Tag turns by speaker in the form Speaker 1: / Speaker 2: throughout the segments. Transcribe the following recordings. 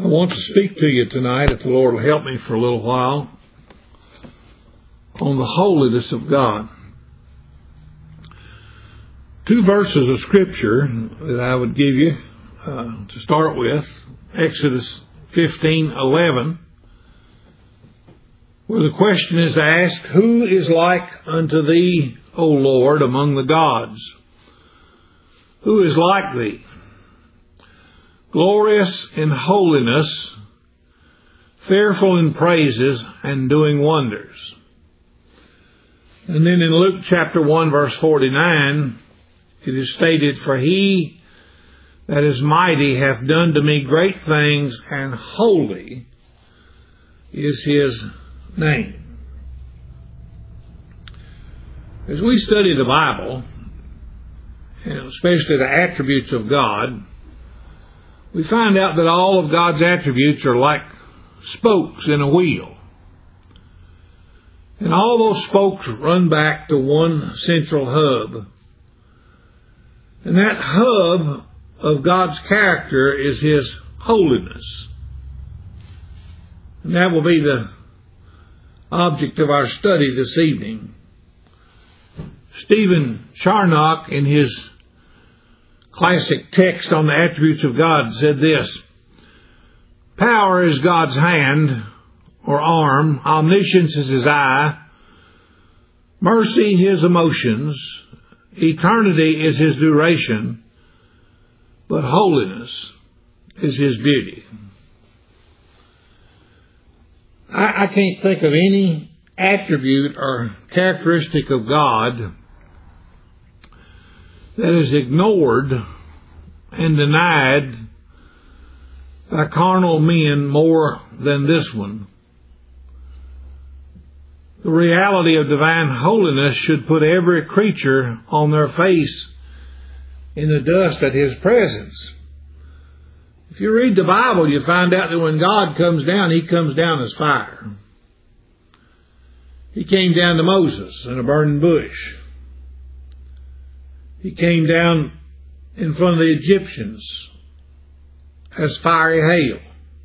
Speaker 1: I want to speak to you tonight, if the Lord will help me for a little while, on the holiness of God. Two verses of Scripture that I would give you to start with. Exodus 15:11, where the question is asked, "Who is like unto thee, O Lord, among the gods? Who is like thee? Glorious in holiness, fearful in praises, and doing wonders." And then in Luke chapter 1 verse 49, it is stated, "For he that is mighty hath done to me great things, and holy is his name." As we study the Bible, and especially the attributes of God, we find out that all of God's attributes are like spokes in a wheel. And all those spokes run back to one central hub. And that hub of God's character is His holiness. And that will be the object of our study this evening. Stephen Charnock, in his classic text on the attributes of God, said this: "Power is God's hand or arm, omniscience is His eye, mercy His emotions, eternity is His duration, but holiness is His beauty." I can't think of any attribute or characteristic of God that is ignored and denied by carnal men more than this one. The reality of divine holiness should put every creature on their face in the dust at His presence. If you read the Bible, you find out that when God comes down, He comes down as fire. He came down to Moses in a burning bush. He came down in front of the Egyptians as fiery hail.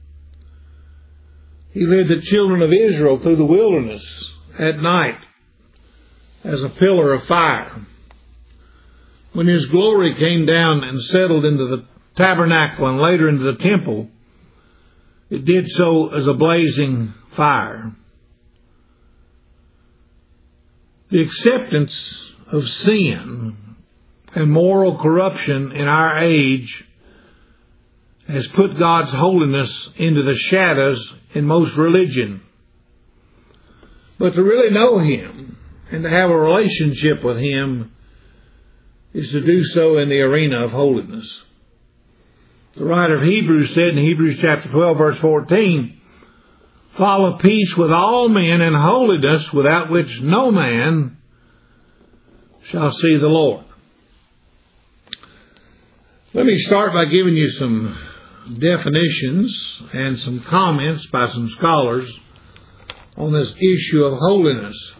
Speaker 1: He led the children of Israel through the wilderness at night as a pillar of fire. When His glory came down and settled into the tabernacle and later into the temple, it did so as a blazing fire. The acceptance of sin and moral corruption in our age has put God's holiness into the shadows in most religion. But to really know Him and to have a relationship with Him is to do so in the arena of holiness. The writer of Hebrews said in Hebrews chapter 12 verse 14, "Follow peace with all men and holiness, without which no man shall see the Lord." Let me start by giving you some definitions and some comments by some scholars on this issue of holiness.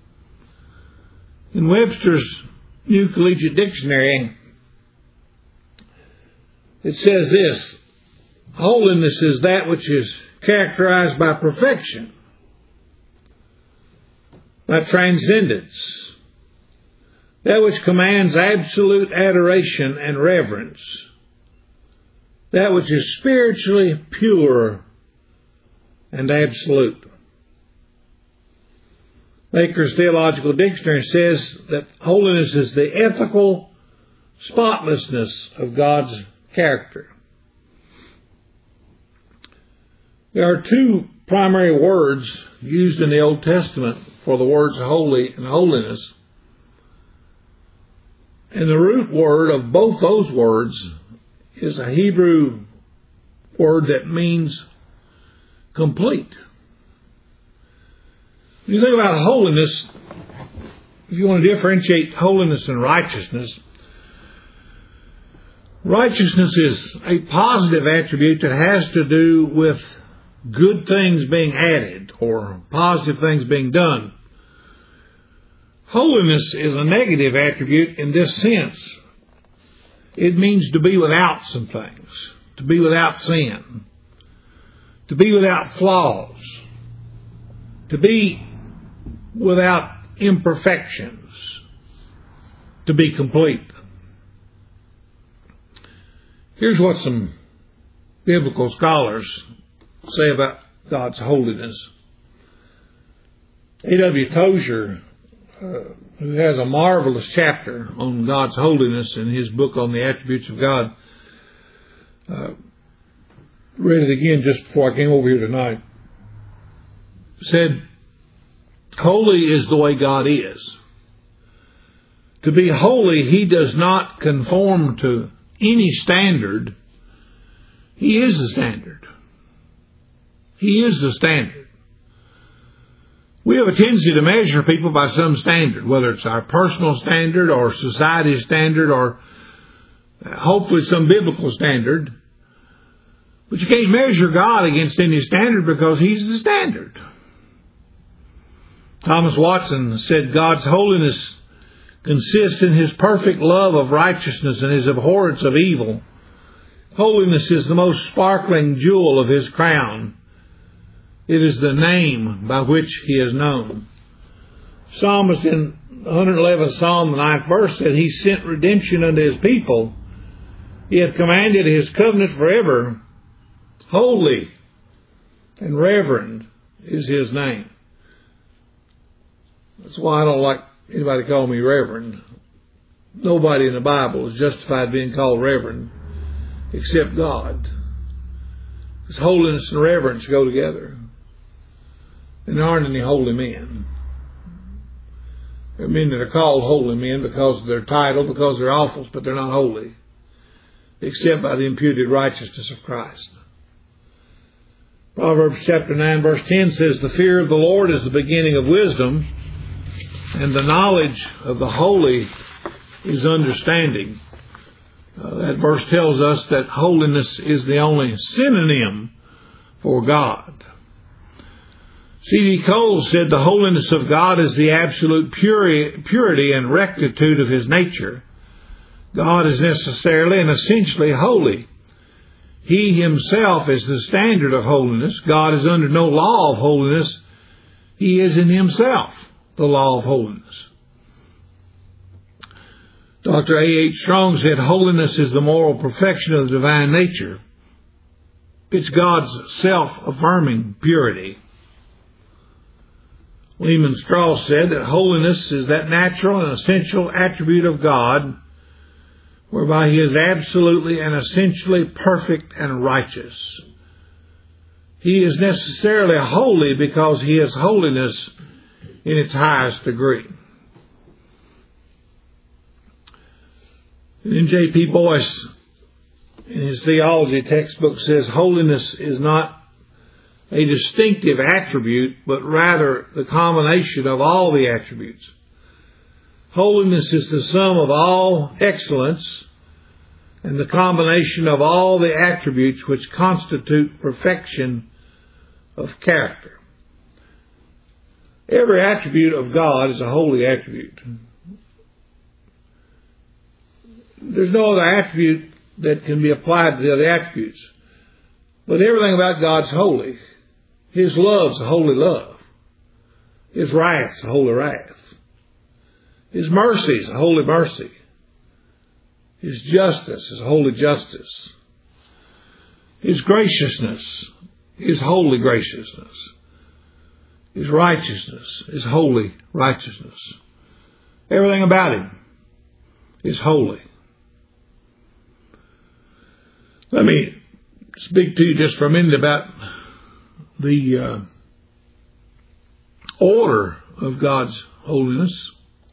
Speaker 1: In Webster's New Collegiate Dictionary, it says this: "Holiness is that which is characterized by perfection, by transcendence, that which commands absolute adoration and reverence, that which is spiritually pure and absolute." Baker's Theological Dictionary says that holiness is the ethical spotlessness of God's character. There are two primary words used in the Old Testament for the words holy and holiness. And the root word of both those words is a Hebrew word that means complete. When you think about holiness, if you want to differentiate holiness and righteousness, righteousness is a positive attribute that has to do with good things being added or positive things being done. Holiness is a negative attribute in this sense. It means to be without some things, to be without sin. to be without flaws, to be without imperfections, to be complete. Here's what some biblical scholars say about God's holiness. A.W. Tozer, who has a marvelous chapter on God's holiness in his book on the attributes of God, read it again just before I came over here tonight, said, holy is the way God is. To be holy, He does not conform to any standard. He is the standard. He is the standard. We have a tendency to measure people by some standard, whether it's our personal standard or society's standard or hopefully some biblical standard. But you can't measure God against any standard because He's the standard. Thomas Watson said God's holiness consists in His perfect love of righteousness and His abhorrence of evil. Holiness is the most sparkling jewel of His crown. It is the name by which He is known. Psalmist in 111th Psalm, the 9th verse, said He sent redemption unto His people. He hath commanded His covenant forever. Holy and reverend is His name. That's why I don't like anybody call me reverend. Nobody in the Bible is justified being called reverend except God. Because holiness and reverence go together. And there aren't any holy men. There are men that are called holy men because of their title, because of their office, but they're not holy, except by the imputed righteousness of Christ. Proverbs chapter 9 verse 10 says, the fear of the Lord is the beginning of wisdom, and the knowledge of the holy is understanding. That verse tells us that holiness is the only synonym for God. C.D. Cole said the holiness of God is the absolute purity and rectitude of His nature. God is necessarily and essentially holy. He Himself is the standard of holiness. God is under no law of holiness. He is in Himself the law of holiness. Dr. A.H. Strong said holiness is the moral perfection of the divine nature. It's God's self-affirming purity. Lehman Strauss said that holiness is that natural and essential attribute of God whereby He is absolutely and essentially perfect and righteous. He is necessarily holy because He is holiness in its highest degree. And then J.P. Boyce, in his theology textbook, says holiness is not a distinctive attribute, but rather the combination of all the attributes. Holiness is the sum of all excellence and the combination of all the attributes which constitute perfection of character. Every attribute of God is a holy attribute. There's no other attribute that can be applied to the other attributes. But everything about God's holy. His love's a holy love. His wrath's a holy wrath. His mercy's a holy mercy. His justice is holy justice. His graciousness is holy graciousness. His righteousness is holy righteousness. Everything about Him is holy. Let me speak to you just for a minute about the order of God's holiness.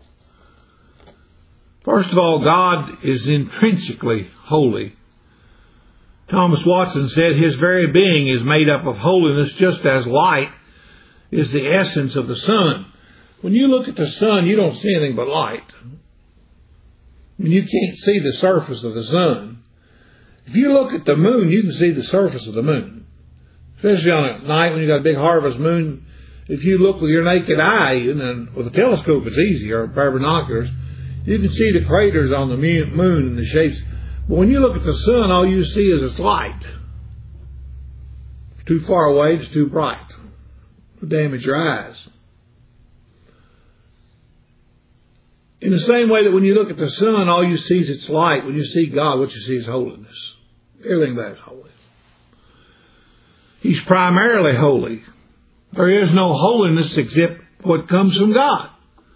Speaker 1: First of all, God is intrinsically holy. Thomas Watson said His very being is made up of holiness, just as light is the essence of the sun. When you look at the sun, you don't see anything but light. I mean, you can't see the surface of the sun. If you look at the moon, you can see the surface of the moon. Especially on a night when you've got a big harvest moon. If you look with your naked eye, and then with a telescope it's easy, or a pair of binoculars, you can see the craters on the moon and the shapes. But when you look at the sun, all you see is its light. too far away, it's too bright. It'll damage your eyes. In the same way that when you look at the sun, all you see is its light. When you see God, what you see is holiness. Everything about it is holy. He's primarily holy. There is no holiness except what comes from God.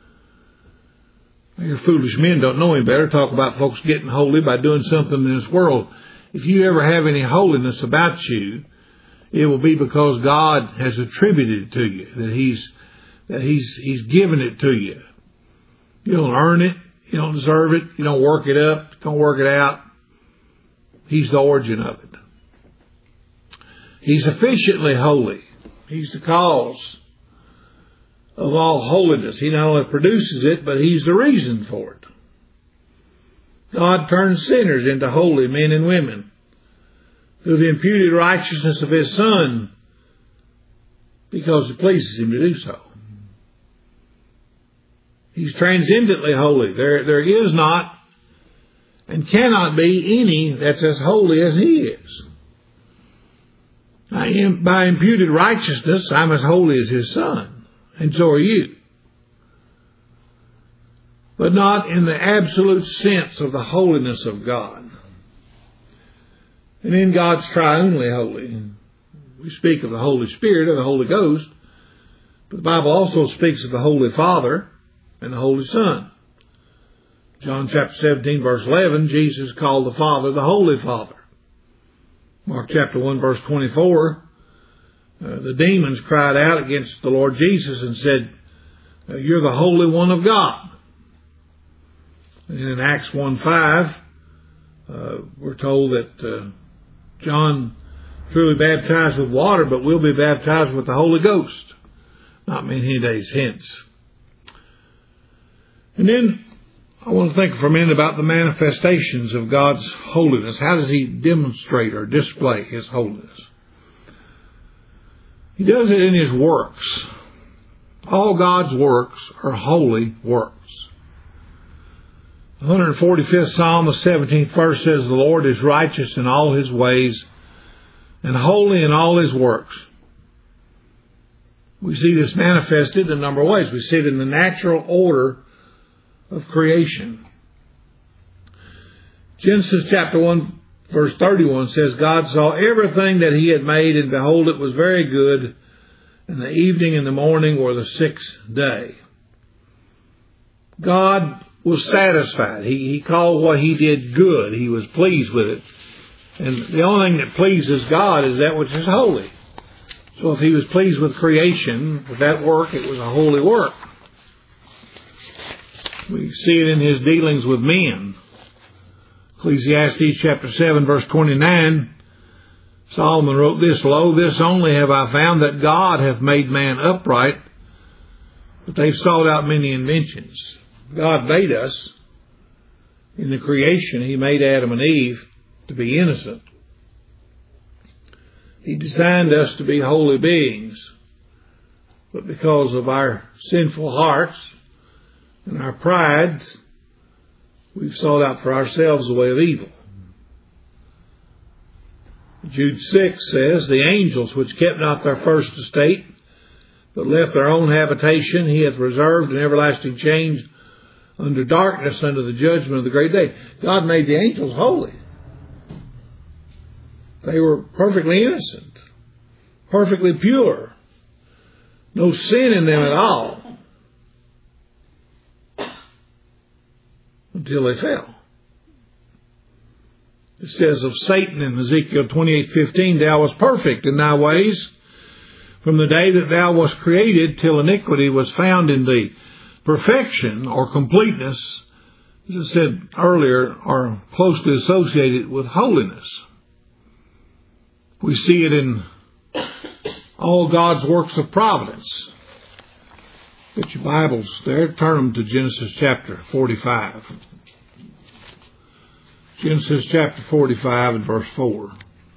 Speaker 1: Your foolish men don't know any better. Talk about folks getting holy by doing something in this world. If you ever have any holiness about you, it will be because God has attributed it to you, that He's given it to you. You don't earn it. You don't deserve it. You don't work it up. Don't work it out. He's the origin of it. He's sufficiently holy. He's the cause of all holiness. He not only produces it, but He's the reason for it. God turns sinners into holy men and women through the imputed righteousness of His Son because it pleases Him to do so. He's transcendently holy. There is not and cannot be any that's as holy as He is. By imputed righteousness, I'm as holy as His Son, and so are you. But not in the absolute sense of the holiness of God. And in God's triunely holy, we speak of the Holy Spirit or the Holy Ghost, but the Bible also speaks of the Holy Father and the Holy Son. John chapter 17, verse 11, Jesus called the Father the Holy Father. Mark chapter 1, verse 24, the demons cried out against the Lord Jesus and said, "You're the Holy One of God." And in Acts 1:5, we're told that John truly baptized with water, but will be baptized with the Holy Ghost not many days hence. And then I want to think for a minute about the manifestations of God's holiness. How does He demonstrate or display His holiness? He does it in His works. All God's works are holy works. The 145th Psalm, the 17th verse says, "The Lord is righteous in all His ways and holy in all His works." We see this manifested in a number of ways. We see it in the natural order of creation. Genesis chapter 1 verse 31 says, "God saw everything that He had made, and behold, it was very good. And the evening and the morning were the sixth day." God was satisfied. He called what He did good. He was pleased with it. And the only thing that pleases God is that which is holy. So if He was pleased with creation, with that work, it was a holy work. We see it in His dealings with men. Ecclesiastes chapter 7 verse 29, Solomon wrote this, "Lo, this only have I found, that God hath made man upright, but they've sought out many inventions." God made us. In the creation, He made Adam and Eve to be innocent. He designed us to be holy beings. But because of our sinful hearts and our pride, we've sought out for ourselves the way of evil. Jude 6 says, "The angels which kept not their first estate, but left their own habitation, He hath reserved in everlasting chains under darkness, under the judgment of the great day." God made the angels holy. They were perfectly innocent, perfectly pure, no sin in them at all, until they fell. It says of Satan in Ezekiel 28:15, "Thou wast perfect in thy ways from the day that thou wast created till iniquity was found in thee." Perfection or completeness, as I said earlier, are closely associated with holiness. We see it in all God's works of providence. Get your Bibles there. Turn them to Genesis chapter 45. Genesis chapter 45 and verse 4.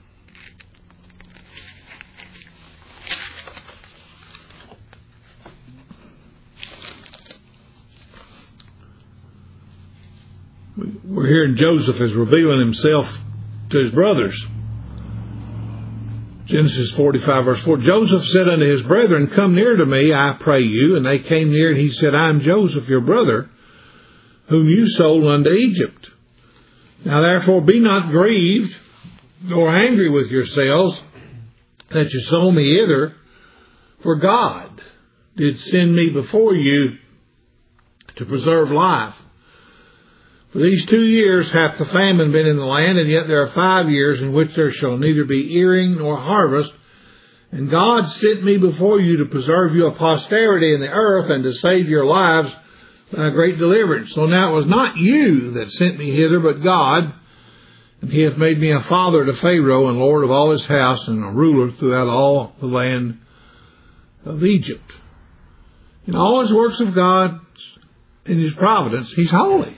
Speaker 1: We're hearing Joseph is revealing himself to his brothers. Genesis 45, verse 4. Joseph said unto his brethren, Come near to me, I pray you. And they came near, and he said, I am Joseph, your brother, whom you sold unto Egypt. Now therefore be not grieved, nor angry with yourselves, that you sold me hither, for God did send me before you to preserve life. For these 2 years hath the famine been in the land, and yet there are 5 years in which there shall neither be earing nor harvest. And God sent me before you to preserve you a posterity in the earth, and to save your lives by a great deliverance. So now it was not you that sent me hither, but God. And he hath made me a father to Pharaoh, and lord of all his house, and a ruler throughout all the land of Egypt. In all his works of God, in his providence, he's holy.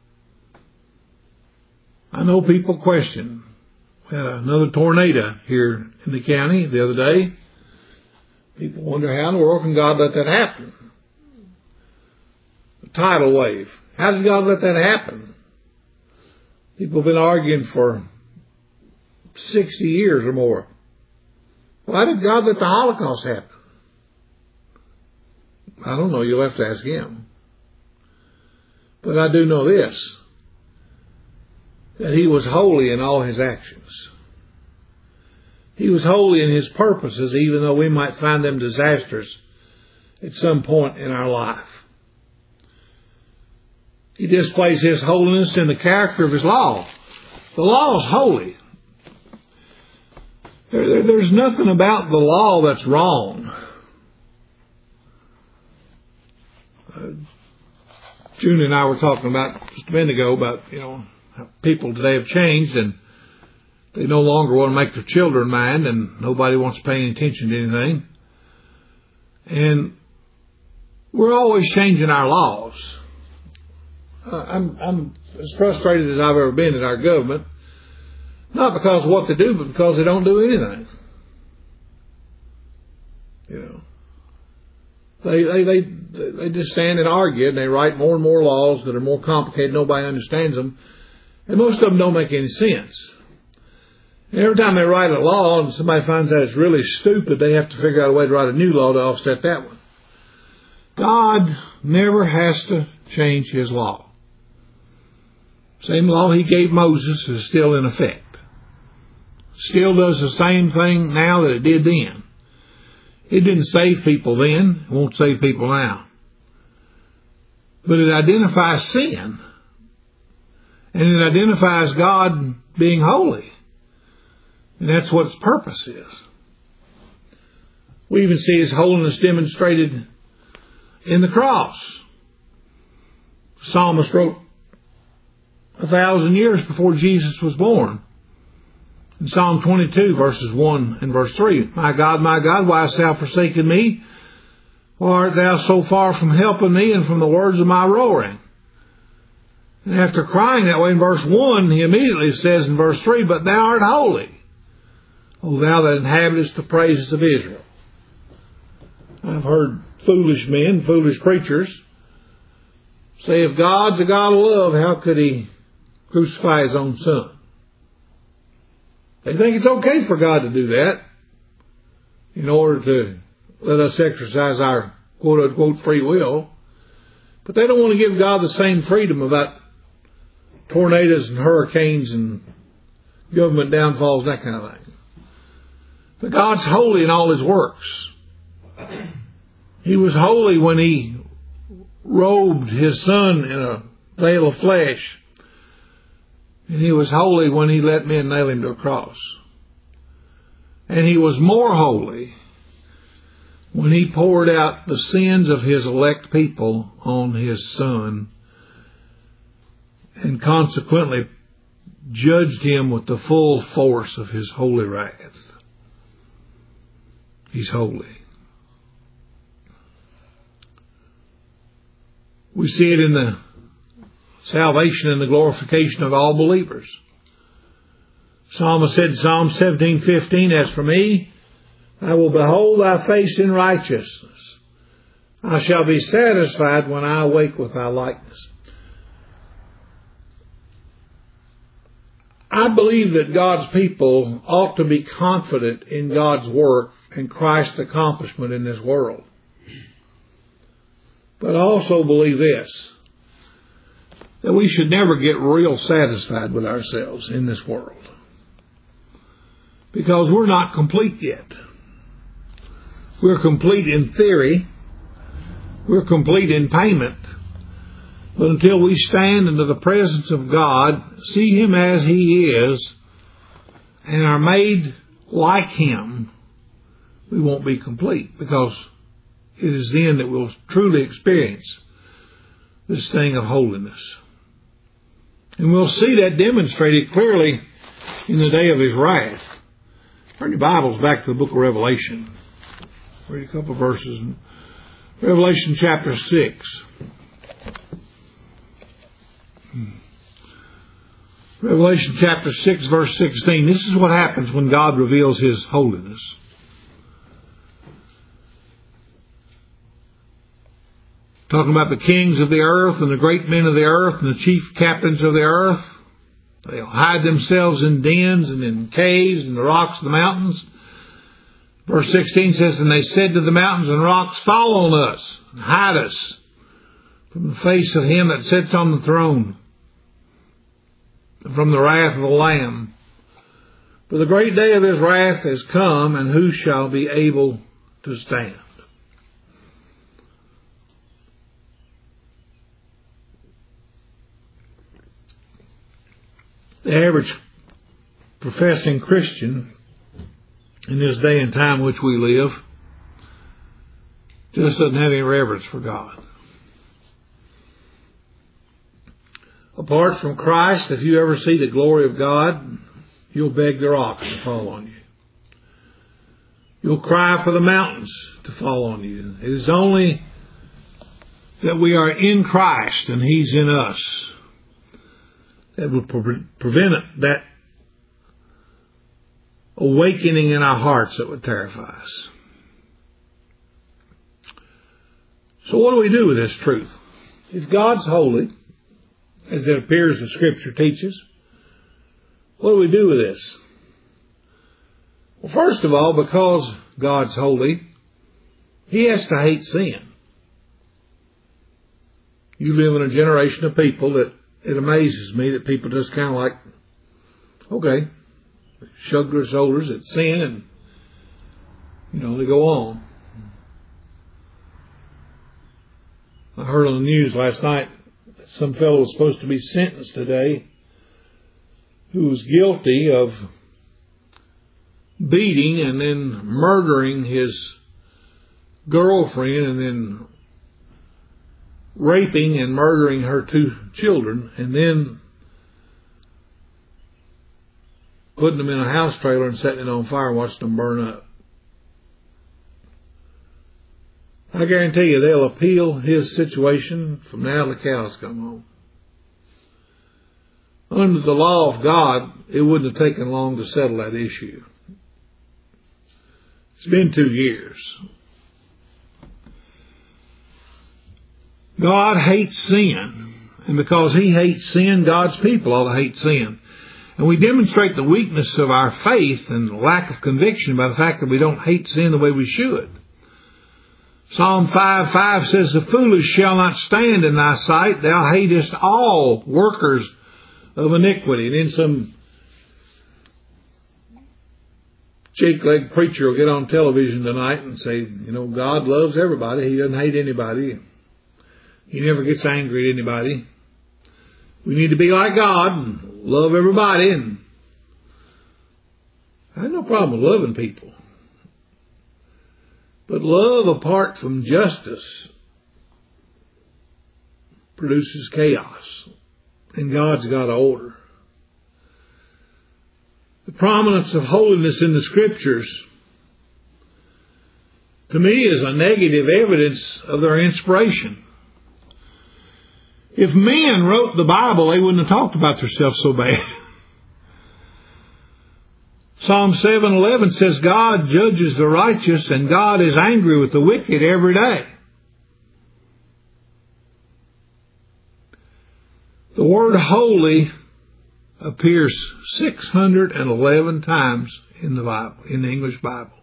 Speaker 1: I know people question. We had another tornado here in the county the other day. People wonder how in the world can God let that happen? A tidal wave. How did God let that happen? People have been arguing for 60 years or more. Why did God let the Holocaust happen? I don't know. You'll have to ask him. But I do know this, that he was holy in all his actions. He was holy in his purposes, even though we might find them disastrous at some point in our life. He displays his holiness in the character of his law. The law is holy. There's nothing about the law that's wrong. June and I were talking about just a minute ago about, how people today have changed, and they no longer want to make their children mind, and nobody wants to pay any attention to anything. And we're always changing our laws. I'm as frustrated as I've ever been at our government, not because of what they do, but because they don't do anything. They just stand and argue, and they write more and more laws that are more complicated. Nobody understands them. And most of them don't make any sense. And every time they write a law and somebody finds out it's really stupid, they have to figure out a way to write a new law to offset that one. God never has to change his law. Same law he gave Moses is still in effect. Still does the same thing now that it did then. It didn't save people then. It won't save people now. But it identifies sin. And it identifies God being holy. And that's what its purpose is. We even see his holiness demonstrated in the cross. The psalmist wrote 1,000 years before Jesus was born. In Psalm 22, verses 1 and verse 3, my God, why hast thou forsaken me? Why art thou so far from helping me and from the words of my roaring? And after crying that way in verse 1, he immediately says in verse 3, but thou art holy, O thou that inhabitest the praises of Israel. I've heard foolish men, foolish preachers, say if God's a God of love, how could he crucify his own son? They think it's okay for God to do that in order to let us exercise our quote-unquote free will. But they don't want to give God the same freedom about tornadoes and hurricanes and government downfalls, that kind of thing. But God's holy in all his works. He was holy when he robed his son in a veil of flesh. And he was holy when he let men nail him to a cross. And he was more holy when he poured out the sins of his elect people on his son, and consequently judged him with the full force of his holy wrath. He's holy. We see it in the salvation and the glorification of all believers. Psalmist said in Psalm 17:15, as for me, I will behold thy face in righteousness. I shall be satisfied when I awake with thy likeness. I believe that God's people ought to be confident in God's work and Christ's accomplishment in this world. But I also believe this, that we should never get real satisfied with ourselves in this world, because we're not complete yet. We're complete in theory. We're complete in payment. But until we stand into the presence of God, see Him as He is, and are made like Him, we won't be complete, because it is then that we'll truly experience this thing of holiness. And we'll see that demonstrated clearly in the day of His wrath. Turn your Bibles back to the book of Revelation. Read a couple of verses. Revelation chapter 6. Revelation chapter 6, verse 16. This is what happens when God reveals His holiness. Talking about the kings of the earth and the great men of the earth and the chief captains of the earth. They'll hide themselves in dens and in caves and the rocks of the mountains. Verse 16 says, and they said to the mountains and rocks, fall on us and hide us from the face of Him that sits on the throne, and from the wrath of the Lamb. For the great day of His wrath has come, and who shall be able to stand? The average professing Christian in this day and time in which we live just doesn't have any reverence for God. Apart from Christ, if you ever see the glory of God, you'll beg the rocks to fall on you. You'll cry for the mountains to fall on you. It is only that we are in Christ and He's in us that will prevent that awakening in our hearts that would terrify us. So what do we do with this truth? If God's holy, as it appears the Scripture teaches, what do we do with this? Well, first of all, because God's holy, He has to hate sin. You live in a generation of people that it amazes me that people just kind of like, okay, shrug their shoulders at sin and, they go on. I heard on the news last night that some fellow was supposed to be sentenced today who was guilty of beating and then murdering his girlfriend and then raping and murdering her 2 children and then putting them in a house trailer and setting it on fire and watching them burn up. I guarantee you they'll appeal his situation from now till the cows come home. Under the law of God, it wouldn't have taken long to settle that issue. It's been 2 years. God hates sin. And because He hates sin, God's people ought to hate sin. And we demonstrate the weakness of our faith and lack of conviction by the fact that we don't hate sin the way we should. Psalm 5:5 says, the foolish shall not stand in thy sight. Thou hatest all workers of iniquity. And then some cheek-legged preacher will get on television tonight and say, God loves everybody. He doesn't hate anybody. He never gets angry at anybody. We need to be like God and love everybody. And I have no problem with loving people. But love apart from justice produces chaos. And God's got order. The prominence of holiness in the Scriptures, to me, is a negative evidence of their inspiration. If men wrote the Bible, they wouldn't have talked about themselves so bad. Psalm 7:11 says, God judges the righteous and God is angry with the wicked every day. The word holy appears 611 times in the Bible, in the English Bible.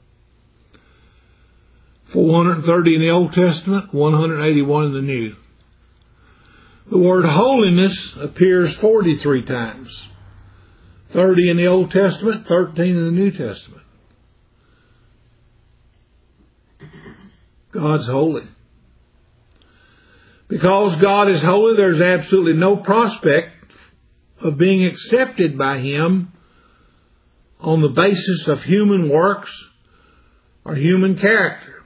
Speaker 1: 430 in the Old Testament, 181 in the New. The word holiness appears 43 times. 30 in the Old Testament, 13 in the New Testament. God's holy. Because God is holy, there's absolutely no prospect of being accepted by Him on the basis of human works or human character.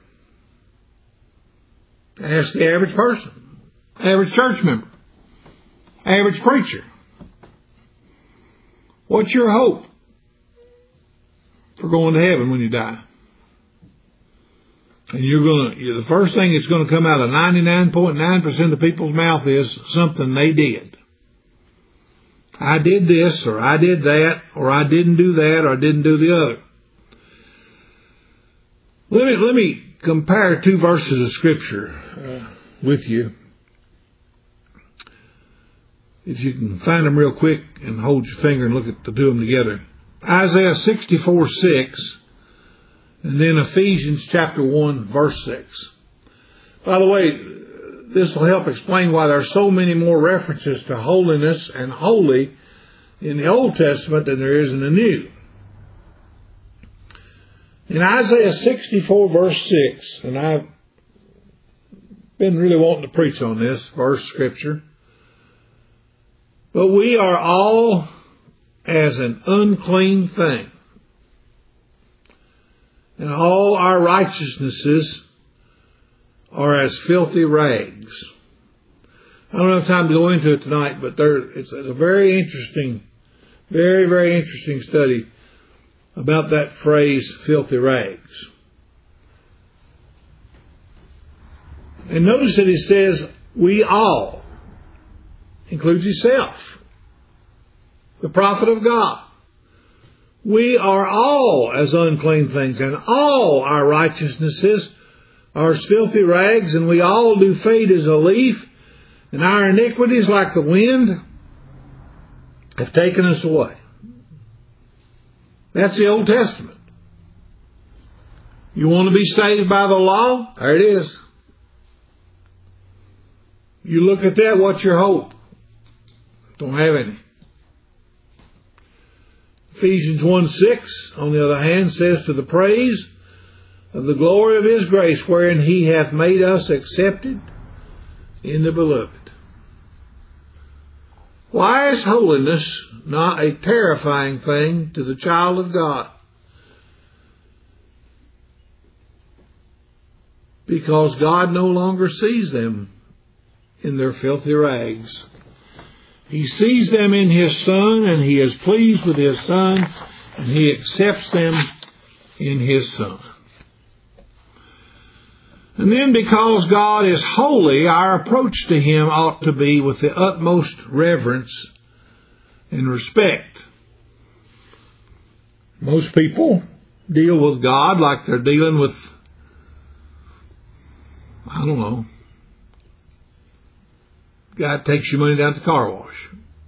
Speaker 1: Ask the average person, average church member, average preacher. What's your hope for going to heaven when you die? And the first thing that's going to come out of 99.9% of the people's mouth is something they did. I did this, or I did that, or I didn't do that, or I didn't do the other. Let me compare two verses of Scripture with you. If you can find them real quick and hold your finger and look at the two of them together. Isaiah 64:6, and then Ephesians chapter 1, verse 6. By the way, this will help explain why there are so many more references to holiness and holy in the Old Testament than there is in the New. In Isaiah 64, verse 6, and I've been really wanting to preach on this verse of Scripture, but we are all as an unclean thing, and all our righteousnesses are as filthy rags. I don't have time to go into it tonight, but it's a very interesting, very, very interesting study about that phrase, filthy rags. And notice that it says, we all, includes himself, the prophet of God. We are all as unclean things, and all our righteousnesses are as filthy rags, and we all do fade as a leaf, and our iniquities, like the wind, have taken us away. That's the Old Testament. You want to be saved by the law? There it is. You look at that, what's your hope? Don't have any. Ephesians 1:6, on the other hand, says, to the praise of the glory of His grace, wherein He hath made us accepted in the Beloved. Why is holiness not a terrifying thing to the child of God? Because God no longer sees them in their filthy rags. He sees them in His Son, and He is pleased with His Son, and He accepts them in His Son. And then because God is holy, our approach to Him ought to be with the utmost reverence and respect. Most people deal with God like they're dealing with, I don't know, guy takes your money down at the car wash.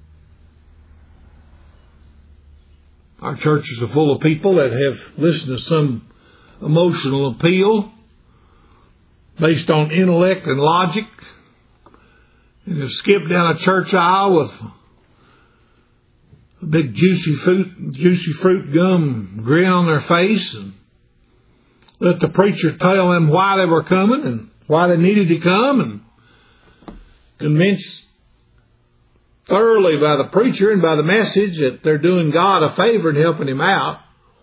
Speaker 1: Our churches are full of people that have listened to some emotional appeal based on intellect and logic, and have skipped down a church aisle with a big juicy fruit gum grin on their face, and let the preacher tell them why they were coming and why they needed to come, and convinced thoroughly by the preacher and by the message that they're doing God a favor and helping Him out.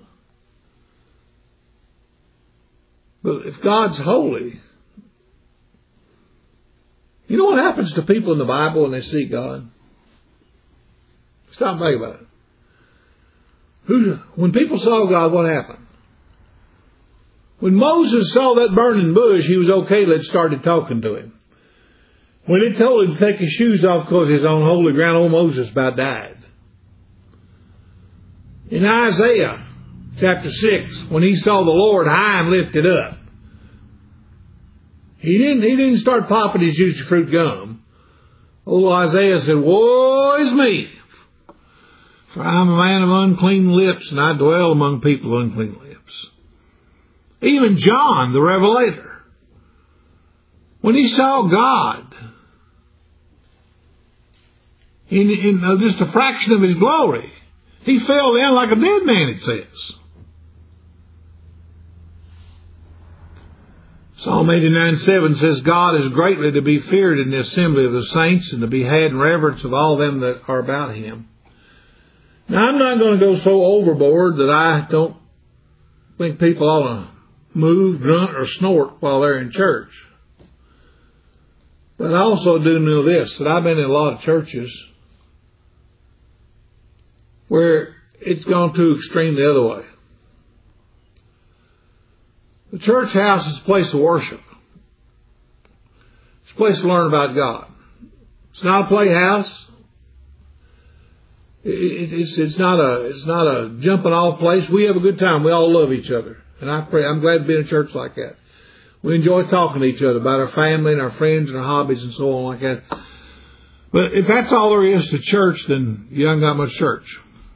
Speaker 1: But if God's holy, you know what happens to people in the Bible when they see God? Stop and think about it. When people saw God, what happened? When Moses saw that burning bush, he was okay. They started talking to him. When they told him to take his shoes off because he's on holy ground, old Moses about died. In Isaiah chapter 6, when he saw the Lord high and lifted up, he didn't start popping his juicy fruit gum. Old Isaiah said, woe is me. For I am a man of unclean lips, and I dwell among people of unclean lips. Even John, the Revelator, when he saw God in just a fraction of his glory, he fell down like a dead man, it says. Psalm 89:7 says, God is greatly to be feared in the assembly of the saints, and to be had in reverence of all them that are about him. Now, I'm not going to go so overboard that I don't think people ought to move, grunt, or snort while they're in church. But I also do know this, that I've been in a lot of churches where it's gone too extreme the other way. The church house is a place of worship. It's a place to learn about God. It's not a playhouse. It's not a jumping off place. We have a good time. We all love each other. And I'm glad to be in a church like that. We enjoy talking to each other about our family and our friends and our hobbies and so on like that. But if that's all there is to church, then you haven't got much church.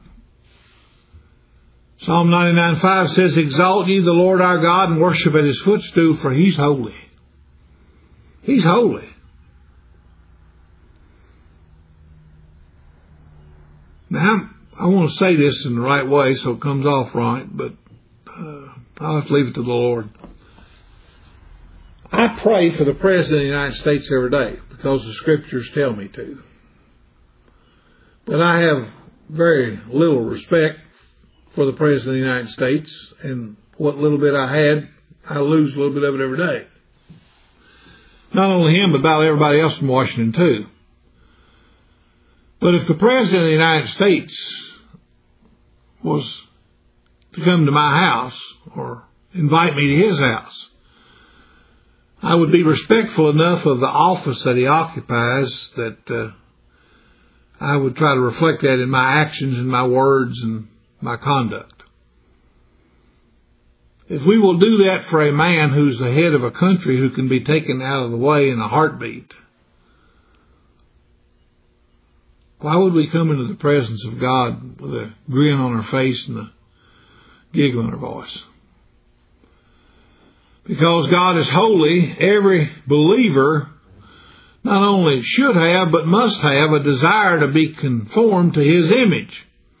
Speaker 1: Psalm 99:5 says, Exalt ye the Lord our God and worship at his footstool, for he's holy. He's holy. Now, I want to say this in the right way so it comes off right, but I'll have to leave it to the Lord. I pray for the President of the United States every day because the Scriptures tell me to. But I have very little respect for the President of the United States, and what little bit I had, I lose a little bit of it every day. Not only him, but about everybody else in Washington too. But if the President of the United States was to come to my house or invite me to his house, I would be respectful enough of the office that he occupies that I would try to reflect that in my actions and my words and my conduct. If we will do that for a man who's the head of a country who can be taken out of the way in a heartbeat, why would we come into the presence of God with a grin on our face and a giggle in our voice? Because God is holy, every believer not only should have, but must have a desire to be conformed to his image.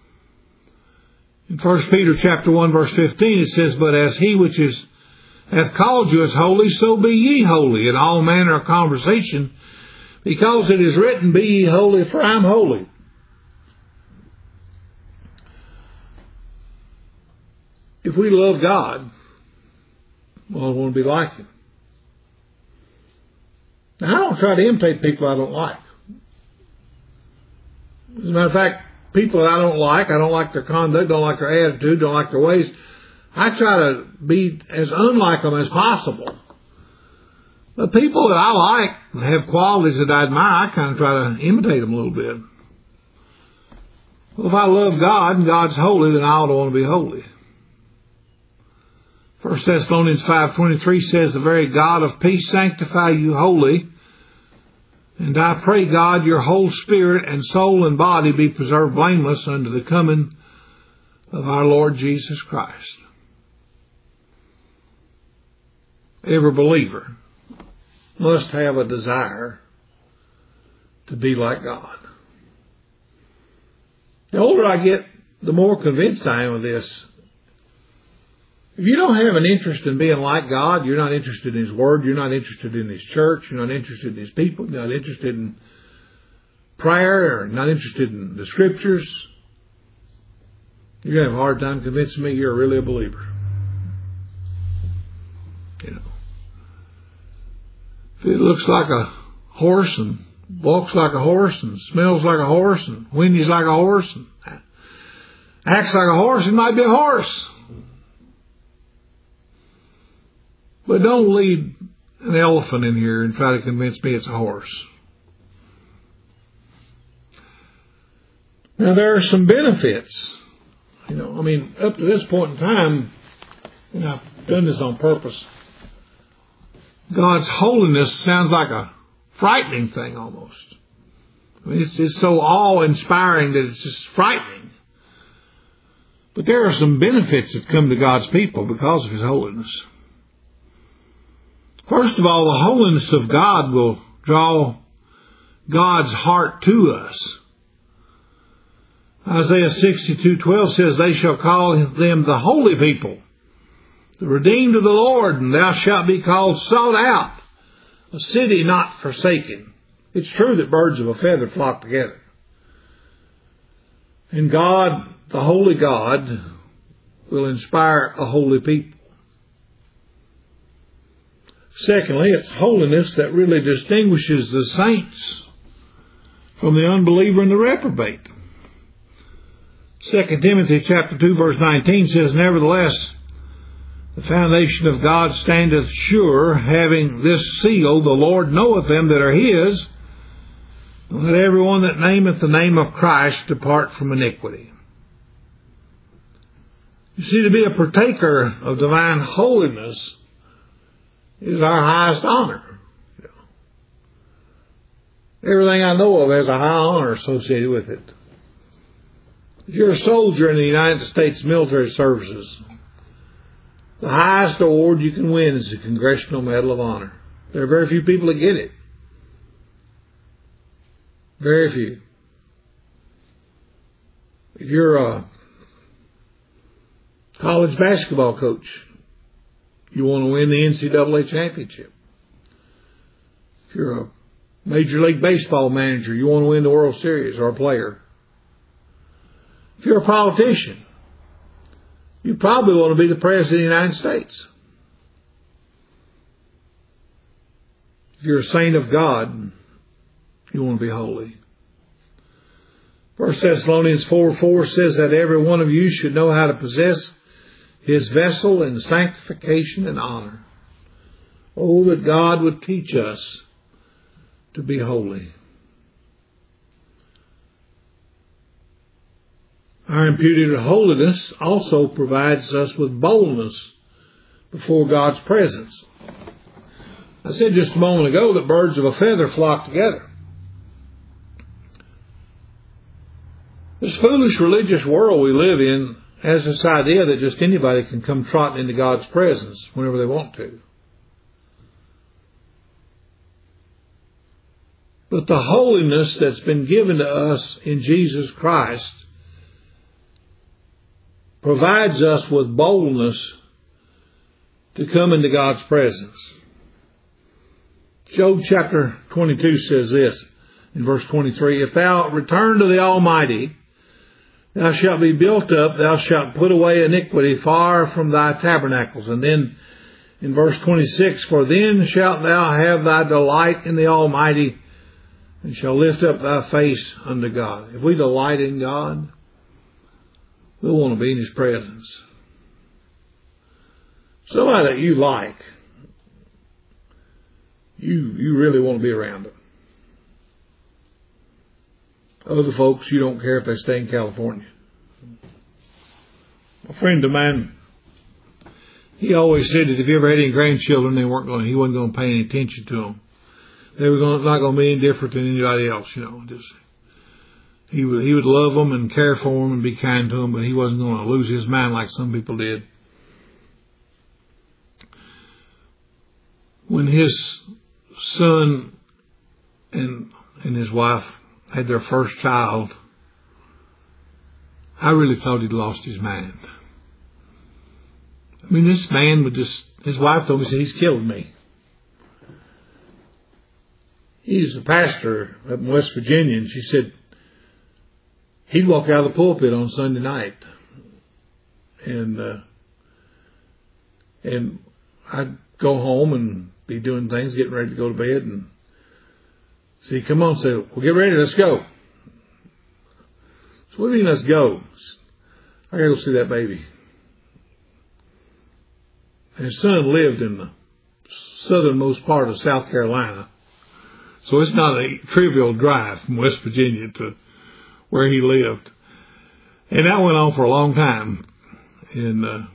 Speaker 1: In 1 Peter chapter 1 verse 15 it says, But as he which hath called you is holy, so be ye holy in all manner of conversation, because it is written, Be ye holy, for I am holy. If we love God, well, we want to be like him. Now, I don't try to imitate people I don't like. As a matter of fact, people that I don't like their conduct, don't like their attitude, don't like their ways. I try to be as unlike them as possible. But people that I like, have qualities that I admire, I kind of try to imitate them a little bit. Well, if I love God and God's holy, then I ought to want to be holy. 1 Thessalonians 5:23 says, The very God of peace sanctify you wholly. And I pray, God, your whole spirit and soul and body be preserved blameless unto the coming of our Lord Jesus Christ. Every believer must have a desire to be like God. The older I get, the more convinced I am of this. If you don't have an interest in being like God, you're not interested in His Word, you're not interested in His church, you're not interested in His people, you're not interested in prayer, or not interested in the Scriptures, you're going to have a hard time convincing me you're really a believer. You know. If it looks like a horse and walks like a horse and smells like a horse and whinnies like a horse and acts like a horse, it might be a horse. But don't lead an elephant in here and try to convince me it's a horse. Now, there are some benefits. You know, I mean, up to this point in time, and I've done this on purpose, God's holiness sounds like a frightening thing almost. I mean, it's so awe-inspiring that it's just frightening. But there are some benefits that come to God's people because of His holiness. First of all, the holiness of God will draw God's heart to us. Isaiah 62:12 says, "They shall call them the holy people, the redeemed of the Lord, and thou shalt be called sought out, a city not forsaken." It's true that birds of a feather flock together. And God, the holy God, will inspire a holy people. Secondly, it's holiness that really distinguishes the saints from the unbeliever and the reprobate. 2 Timothy chapter 2 verse 19 says, "Nevertheless, the foundation of God standeth sure, having this seal, the Lord knoweth them that are His, and let everyone that nameth the name of Christ depart from iniquity." You see, to be a partaker of divine holiness is our highest honor. Everything I know of has a high honor associated with it. If you're a soldier in the United States military services, the highest award you can win is the Congressional Medal of Honor. There are very few people that get it. Very few. If you're a college basketball coach, you want to win the NCAA championship. If you're a Major League Baseball manager, you want to win the World Series, or a player. If you're a politician, you probably want to be the President of the United States. If you're a saint of God, you want to be holy. 1 Thessalonians 4:4 says that every one of you should know how to possess his vessel in sanctification and honor. Oh, that God would teach us to be holy. Our imputed holiness also provides us with boldness before God's presence. I said just a moment ago that birds of a feather flock together. This foolish religious world we live in has this idea that just anybody can come trotting into God's presence whenever they want to. But the holiness that's been given to us in Jesus Christ provides us with boldness to come into God's presence. Job chapter 22 says this in verse 23, "If thou return to the Almighty, thou shalt be built up, thou shalt put away iniquity far from thy tabernacles." And then in verse 26, "For then shalt thou have thy delight in the Almighty, and shall lift up thy face unto God." If we delight in God, we'll want to be in His presence. Somebody that you like, you really want to be around them. Other folks, you don't care if they stay in California. A friend of mine, he always said that if he ever had any grandchildren, he wasn't going to pay any attention to them. They were not going to be any different than anybody else, Just he would love them and care for them and be kind to them, but he wasn't going to lose his mind like some people did. When his son and his wife had their first child, I really thought he'd lost his mind. I mean, this man would his wife told me, said, "He's killing me." He's a pastor up in West Virginia, and she said, he'd walk out of the pulpit on Sunday night. And I'd go home and be doing things, getting ready to go to bed, and see, come on, say, "Well, get ready, let's go." So what do you mean, let's go? I gotta go see that baby. And his son lived in the southernmost part of South Carolina. So it's not a trivial drive from West Virginia to where he lived. And that went on for a long time. And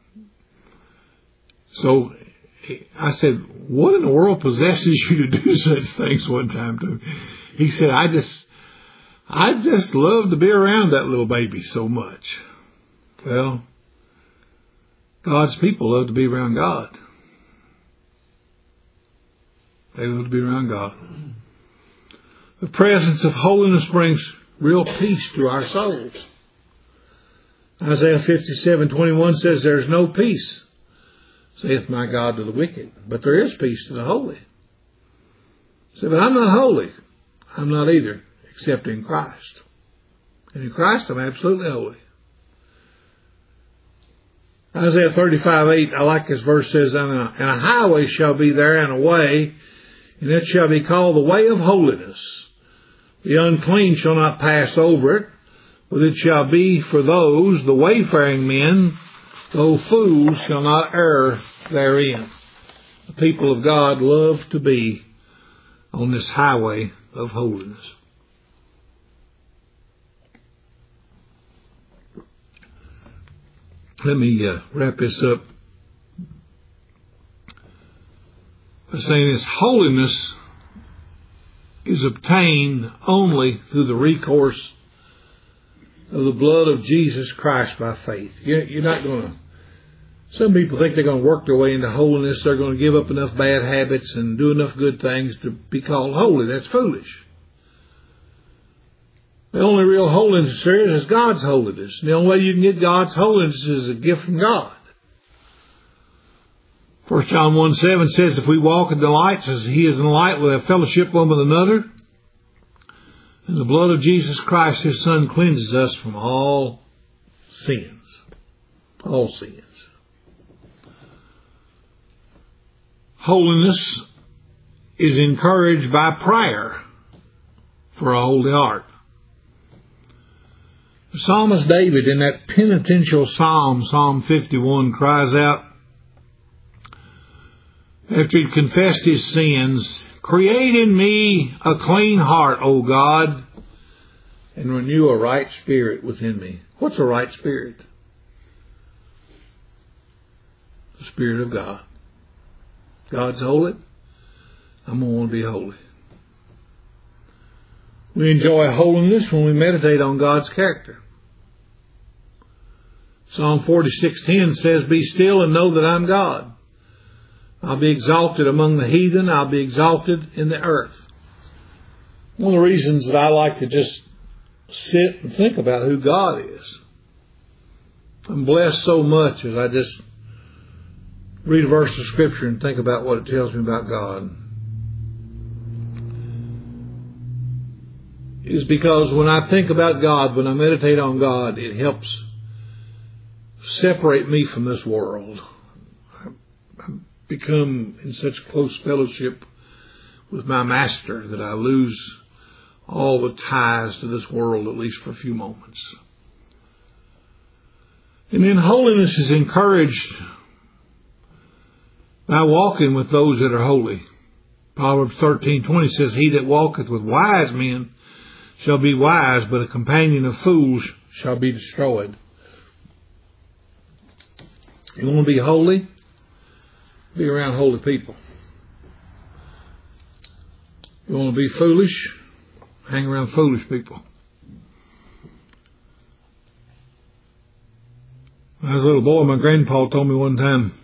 Speaker 1: so I said, "What in the world possesses you to do such things?" one time to him. He said, I just love to be around that little baby so much. Well, God's people love to be around God. They love to be around God. The presence of holiness brings real peace to our souls. Isaiah 57:21 says, "There's no peace, saith my God, to the wicked, but there is peace to the holy." Say, but I'm not holy. I'm not either, except in Christ. And in Christ, I'm absolutely holy. Isaiah 35:8, I like this verse, says, and a highway shall be there, and a way, and it shall be called the way of holiness. The unclean shall not pass over it, but it shall be for those, the wayfaring men, though fools shall not err therein. The people of God love to be on this highway of holiness. Let me wrap this up by saying this: holiness is obtained only through the recourse of the blood of Jesus Christ by faith. You're not going to... Some people think they're going to work their way into holiness. They're going to give up enough bad habits and do enough good things to be called holy. That's foolish. The only real holiness there is God's holiness. And the only way you can get God's holiness is a gift from God. 1 John 1:7 says, if we walk in the light as He is in the light, we'll have fellowship one with another. And the blood of Jesus Christ, His Son, cleanses us from all sins. All sins. Holiness is encouraged by prayer for a holy heart. The psalmist David, in that penitential psalm, Psalm 51, cries out, after he'd confessed his sins, create in me a clean heart, O God, and renew a right spirit within me. What's a right spirit? The Spirit of God. God's holy. I'm going to want to be holy. We enjoy holiness when we meditate on God's character. Psalm 46:10 says, be still and know that I'm God. I'll be exalted among the heathen. I'll be exalted in the earth. One of the reasons that I like to just sit and think about who God is. I'm blessed so much as I just read a verse of Scripture and think about what it tells me about God. It's because when I think about God, when I meditate on God, it helps separate me from this world. I become in such close fellowship with my Master that I lose all the ties to this world, at least for a few moments. And then holiness is encouraged by walking with those that are holy. Proverbs 13:20 says, he that walketh with wise men shall be wise, but a companion of fools shall be destroyed. You want to be holy? Be around holy people. You want to be foolish? Hang around foolish people. When I was a little boy, my grandpa told me one time,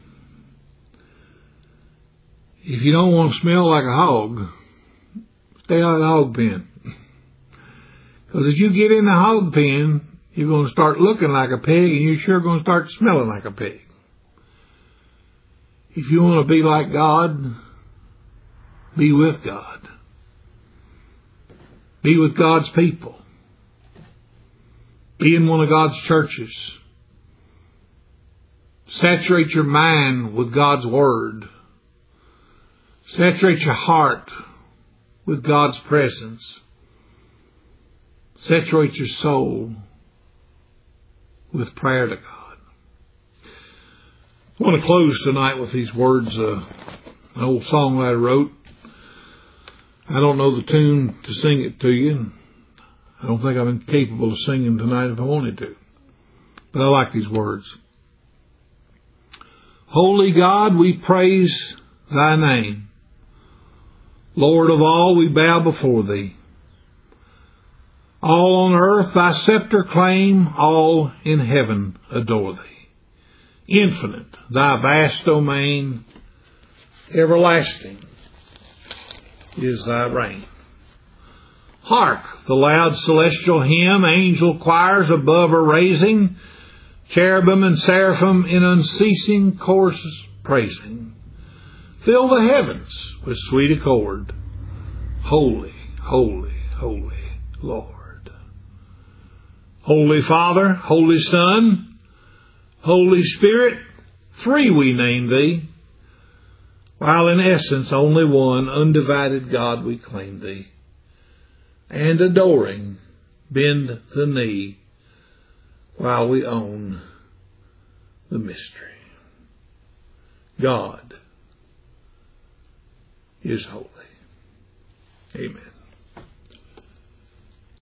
Speaker 1: if you don't want to smell like a hog, stay out of the hog pen. Because as you get in the hog pen, you're going to start looking like a pig, and you're sure going to start smelling like a pig. If you want to be like God, be with God. Be with God's people. Be in one of God's churches. Saturate your mind with God's Word. Saturate your heart with God's presence. Saturate your soul with prayer to God. I want to close tonight with these words, an old song that I wrote. I don't know the tune to sing it to you. I don't think I'm capable of singing tonight if I wanted to. But I like these words. Holy God, we praise Thy name. Lord of all, we bow before Thee. All on earth thy scepter claim, all in heaven adore thee. Infinite thy vast domain, everlasting is thy reign. Hark, the loud celestial hymn, angel choirs above are raising, cherubim and seraphim in unceasing courses praising. Fill the heavens with sweet accord. Holy, holy, holy Lord. Holy Father, Holy Son, Holy Spirit, three we name thee, while in essence only one, undivided God we claim thee. And adoring, bend the knee, while we own the mystery. God is holy. Amen.